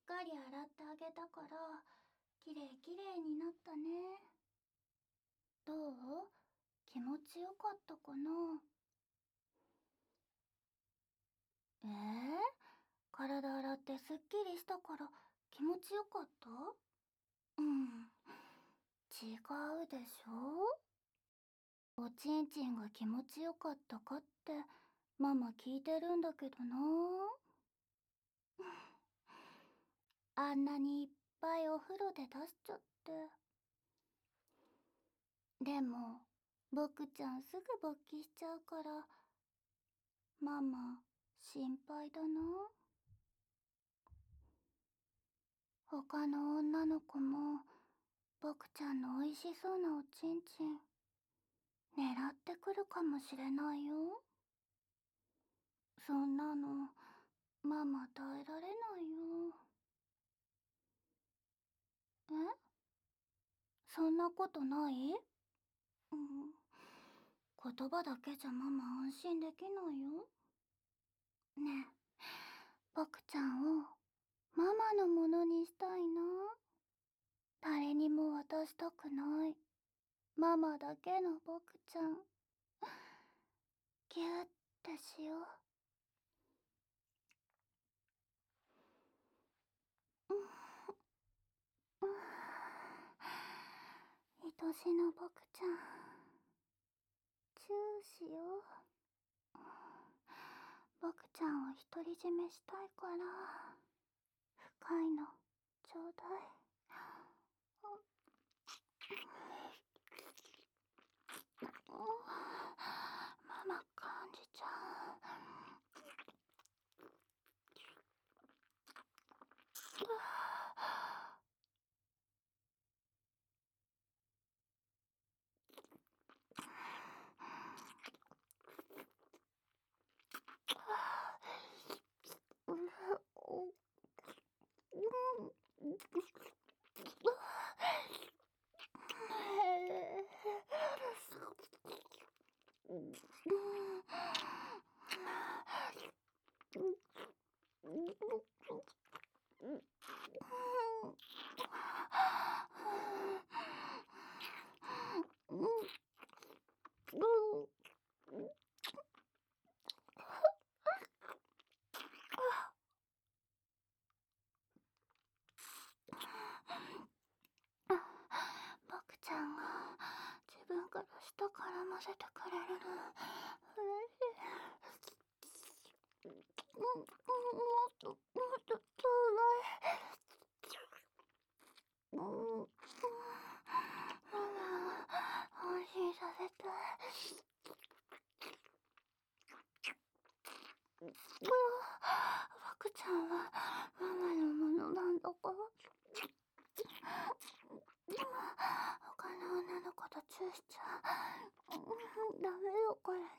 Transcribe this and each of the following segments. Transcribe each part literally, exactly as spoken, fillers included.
かり洗ってあげたから、きれいきれいになったね。どう？気持ちよかったかな？えー、体洗ってすっきりしたから気持ちよかった？うん、違うでしょ？おちんちんが気持ちよかったかってママ聞いてるんだけどな。あんなにいっぱいお風呂で出しちゃって。でも僕ちゃんすぐ勃起しちゃうからママ心配だな。他の女の子も僕ちゃんの美味しそうなおちんちん狙ってくるかもしれないよ。そんなのママ耐えられないよ。え？そんなことない？うん、言葉だけじゃママ安心できないよ。ねえ、僕ちゃんをママのものにしたいな。誰にも渡したくない。ママだけの僕ちゃん。ぎゅーってしよう。うん、うん、愛しの僕ちゃん。チューしよう。僕ちゃんを独り占めしたいから深いのちょうだい。ママ感じちゃう。僕ちゃんが自分から下から混ぜてくれるの嬉しい。うん、もっともっとちょうだい。うん、うん、ママ安心させて。うん、僕ちゃんはママのものなんだから。他の女の子とチューしちゃう。ダメよこれね。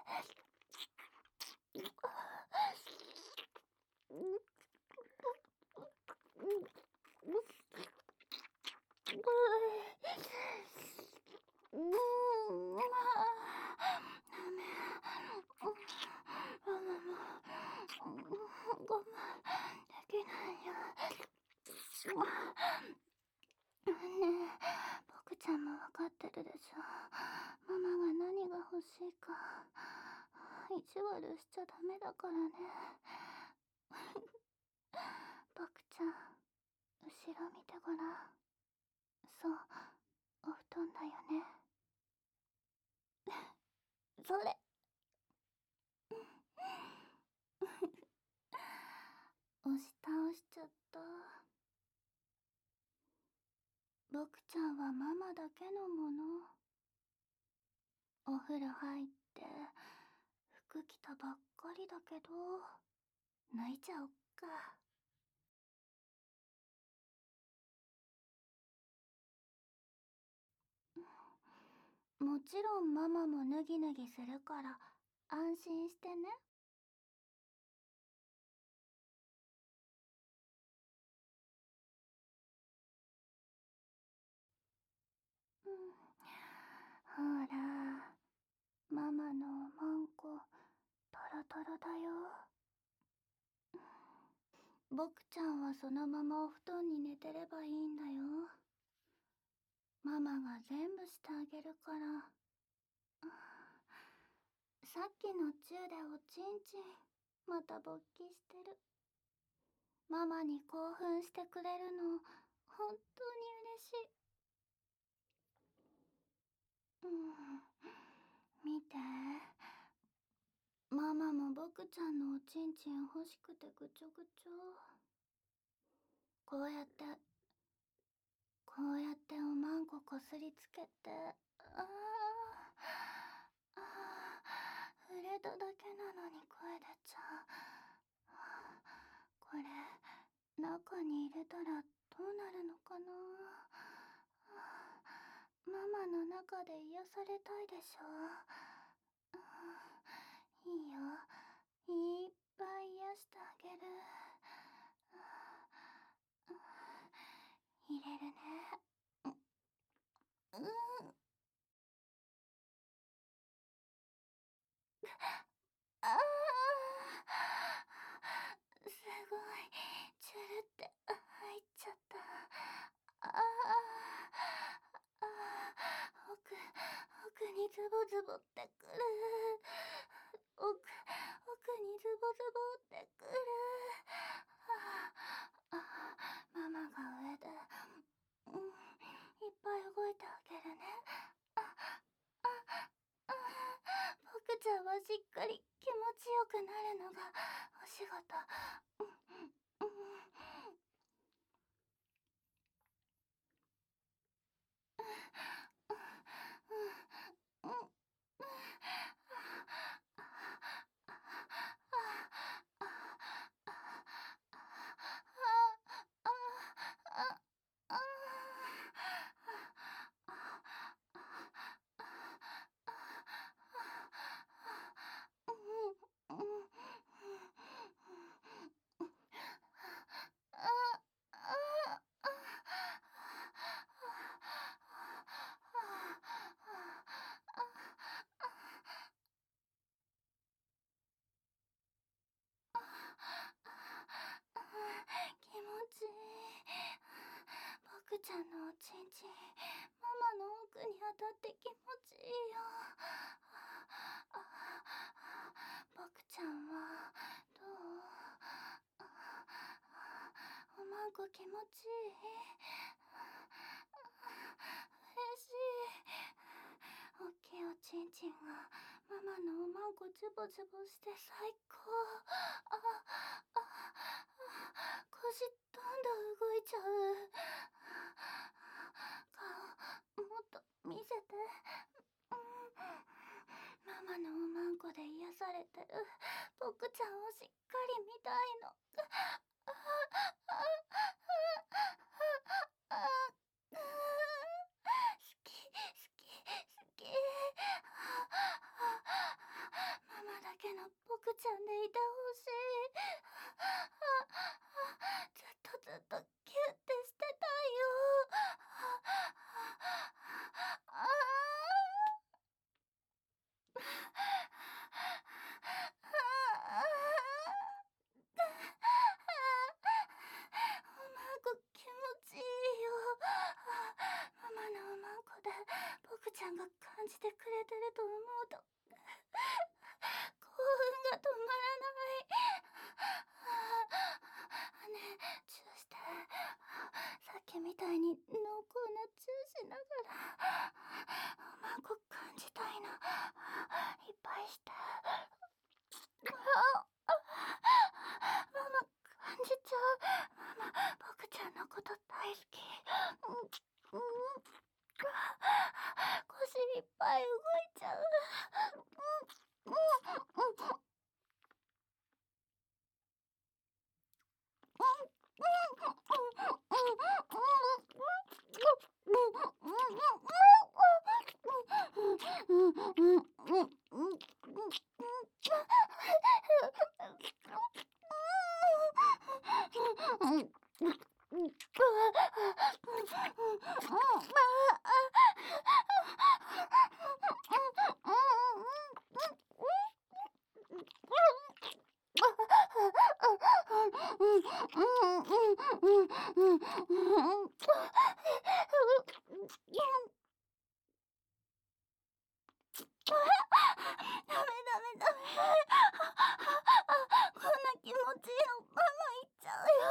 うん、まあ、ダメ。ママも我慢できないよ。ねえ、僕ちゃんも分かってるでしょ。ママが何が欲しいか。意地悪しちゃダメだからね。僕ちゃん、後ろ見てごらん。そう、お布団だよね。それ。押し倒しちゃった。僕ちゃんはママだけのもの。お風呂入って服着たばっかりだけど脱いじゃおっか。もちろんママも脱ぎ脱ぎするから安心してね。うん、ほら、ママのおまんこトロトロだよ。 僕ちゃんはそのままお布団に寝てればいいんだよ。ママが全部してあげるから。さっきのチューでおちんちんまた勃起してる。ママに興奮してくれるの本当に嬉しい。うん、見て、ママも僕ちゃんのおちんちん欲しくてぐちょぐちょ。こうやってこうやっておまんここすりつけて、あああ、触れただけなのに声出ちゃう。これ中に入れたらどうなるのかな。ママの中で癒されたいでしょ。いいよ、いっぱい癒してあげる。入れるね。うん。ああ、すごい、チュルって入っちゃった。ああ、ああ、奥、奥にズボズボってくる。奥、奥にズボズボってくる。ああ、ママが上で、うん、いっぱい動いてあげるね。あ、あ、あ、僕ちゃんはしっかり気持ちよくなるのがお仕事。うん、うん、うん、うん、うん、気持ちいい。僕ちゃんのおちんちん、ママの奥に当たって気持ちいいよ。僕ちゃんはどう？おまんこ気持ちいい？嬉しい。おっきいおちんちんがママのおまんこズボズボして最高。ああ、腰どんどん動いちゃう。顔もっと見せて。うん、ママのおまんこで癒されてる僕ちゃんをしっかり見たいの。ああ、ああ、ああ、好き好き好き。ママだけの僕ちゃんでいてほしい。ずっとずっとキュッてしてたいよ。ああ、おまんこ気持ちいいよ。ママのおまんこで僕ちゃんが感じてくれてると思うと興奮が止まらない。ねえ、チューして。さっきみたいに濃厚なチューしながらおまんこ感じたいの。いっぱいして。あ、ママ感じちゃう。ママ僕ちゃんのこと大好き。うん、うん、腰いっぱい動いちゃう。うん、うん、うん、 ダメダメダメ。こんな気持ちいいのママ言っちゃうよ。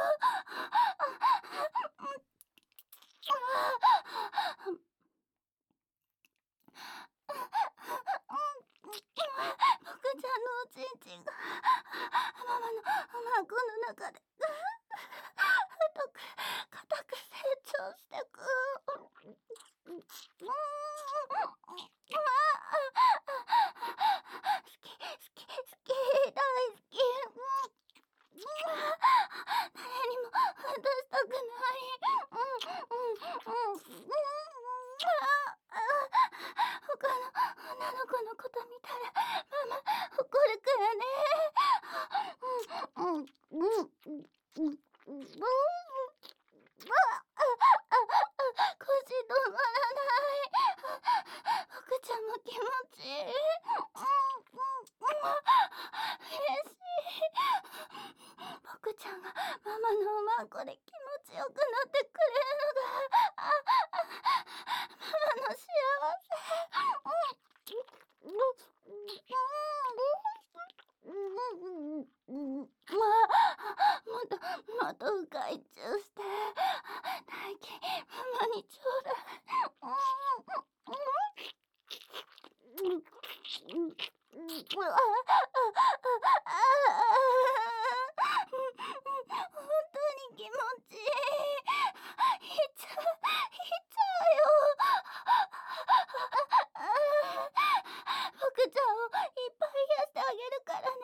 僕ちゃんのおちんちんがママの孫の中で太く硬く成長してく。好き好き好き大好き。誰にも渡したくない。他の女の子のこと見たらママ怒るからね。うんうんうんうんうん。腰止まらない。僕ちゃんも気持ちいい。嬉しい。僕ちゃんがママのおまんこで気持ちよくなってくれるのがああママの幸せ。まあもっともっと深いチューして大輝ママにちょうだい。うわ本当に気持ちいい。いっちゃういっちゃうよ。僕ちゃんをいっぱい癒してあげるからね。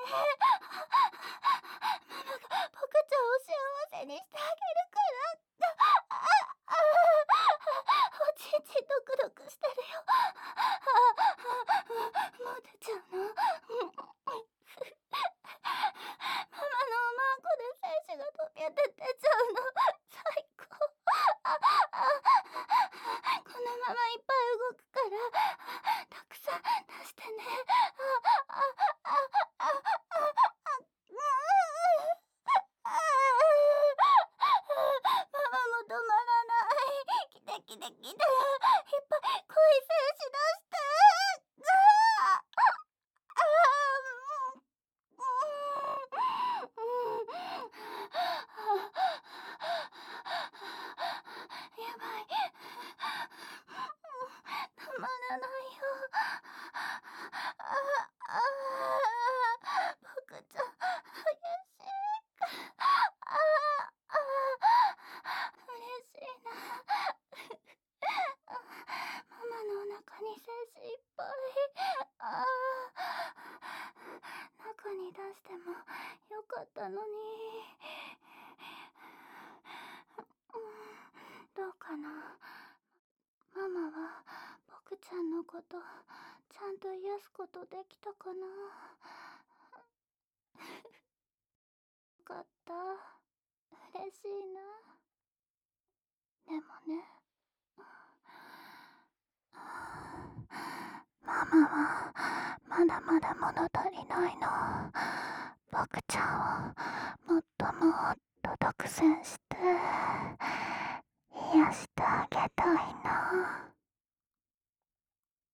ママが僕ちゃんを幸せにしてあげるから。おちんちんドクドクしてるよ。もう出ちゃうの。ママのおまんこで精子が飛び出て出ちゃうの。最高。このままいっぱい動くからたくさん出してね。ママも止まらない。来て来て来て。いっぱい濃い精子出して。やばい。たまらないよ。ああ僕ちゃん嬉しい。ああ嬉しいな。ママのお腹に精子いっぱい。あ中に出してもよかったのに。どうかな。ママは僕ちゃんのことちゃんと癒すことできたかな。よかった。嬉しいな。でもね、ママはまだまだ物足りないの。僕ちゃんをもっともっと独占し